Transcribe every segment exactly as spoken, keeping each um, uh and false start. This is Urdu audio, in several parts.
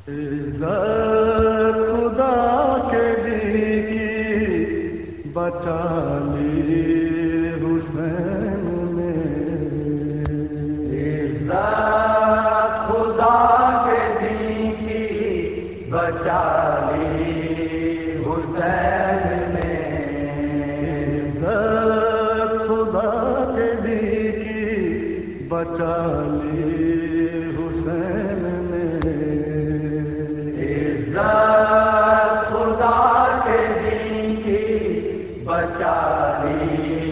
عزت خدا کے دی کی بچا لی حسین نے، عزت خدا کے دی کی بچا لی حسین نے، عزت خدا کے دی کی بچا لی حسین نے، عزت خدا کے دین کی بچا لی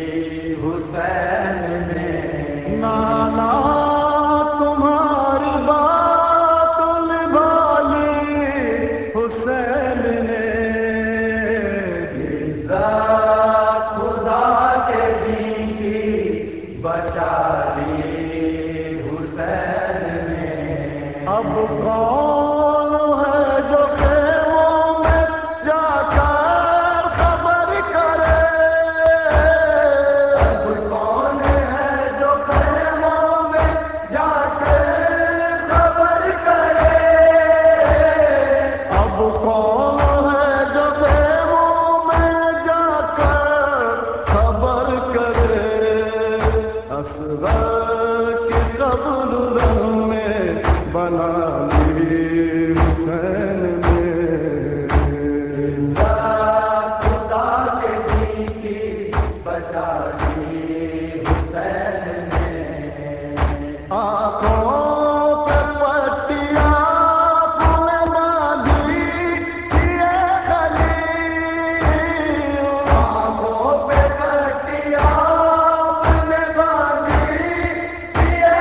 حسین نے، نانا تمہاری بات نبھا لی حسین نے، عزت خدا کے دین کی بچا لی حسین نے، اب کون ہے جو خیموں میں جا کر خبر کرے، اب کون ہے جو خیموں میں جا کر خبر کرے، اب کون ہے جو خیموں میں جا کر خبر کرے، اصغر کی قبر رنگ میں بنا لی حسین نے، خدا کے دین کی بچا لی حسین نے، آنکھوں پہ پٹیاں پھول باندھی کیے خلیل، آنکھوں پہ پٹیاں پھول باندھی کیے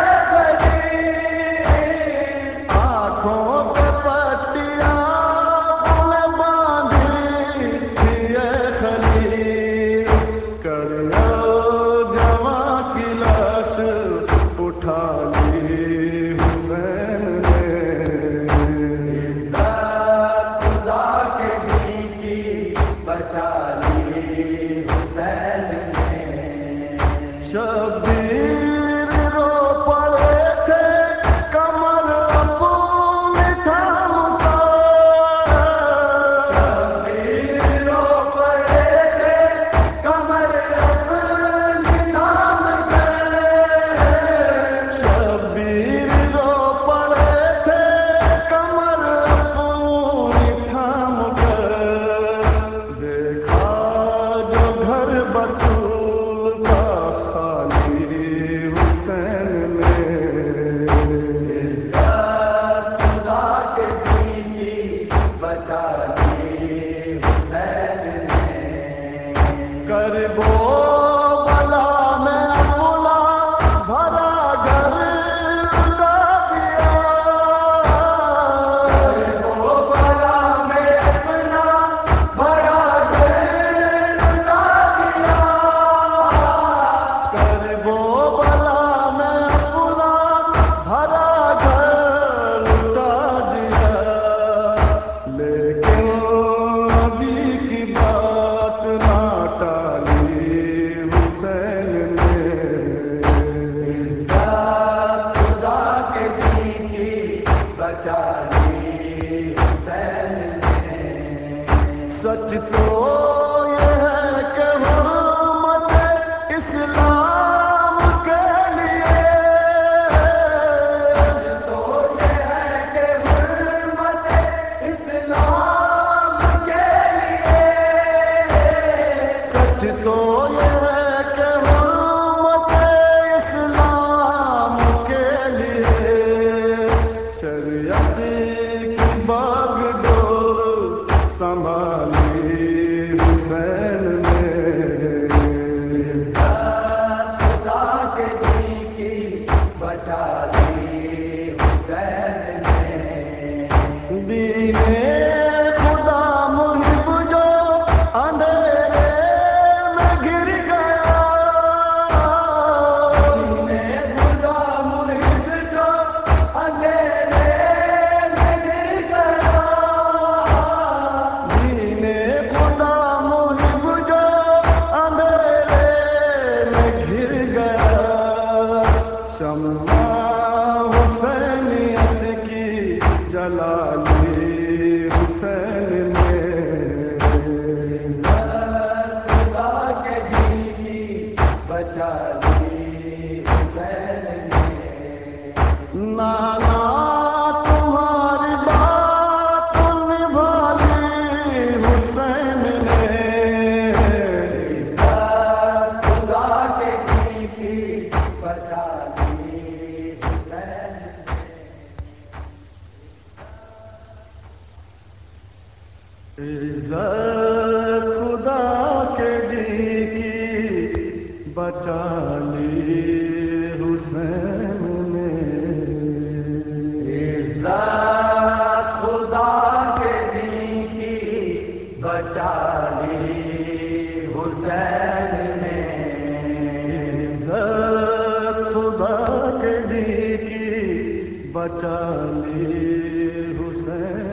خلیل، آنکھوں پہ پٹیاں پھول باندھی کیے خلیل، کر لو جواں کی لاش اٹھا لی حسین نے، عزت خدا کے دین کی بچا لی حسین نے، شبیر رو پڑے تھے کمر اپنی تھام کر، شبیر رو پڑے تھے کمر اپنی تھام کر، شبیر رو پڑے تھے کمر اپنی تھام کر، دیکھا جو گھر بطول کا خالی حسین نے، عزت خدا کے دین کی بچا لی حسین نے، کربو بلا میں اپنا بھرا گھر لٹا دیا، وہ بلا میں اپنا بڑا گھر لٹا دیا، کربو بلا میں اپنا بھرا گھر لٹا دیا، لیکن نبی کی بات نہ ٹالی حسین نے، عزت خدا کے دین کی بچا لی حسین نے، سچ تو یہ ہے کہ حرمت اسلام کے لیے، تو یہ ہے کہ حرمت اسلام کے لیے، سچ تو یہ ہے کہ حرمت اسلام کے لیے، شریعت کی باغ ڈور سنبھالی حسین نے، خدا کے دین کی بچا لی حسین نے، دینے خدا محب جو اندھیرے میں گر گیا، خدا محب جو اندھیرے میں گر گیا، دینے خدا محب جو اندھیرے میں گر گیا، شمع حسینیت کی جلالی حسین نے خدا کے دین کی بچا لی حسین نے نانا تمہاری بات نبھالی حسین نے خدا کے دین کی بچا لی حسین عزت خدا کے دین کی بچا لی حسین نے عزت خدا کے دین کی بچا لی حسین نے عزت خدا کے دین کی بچا لی حسین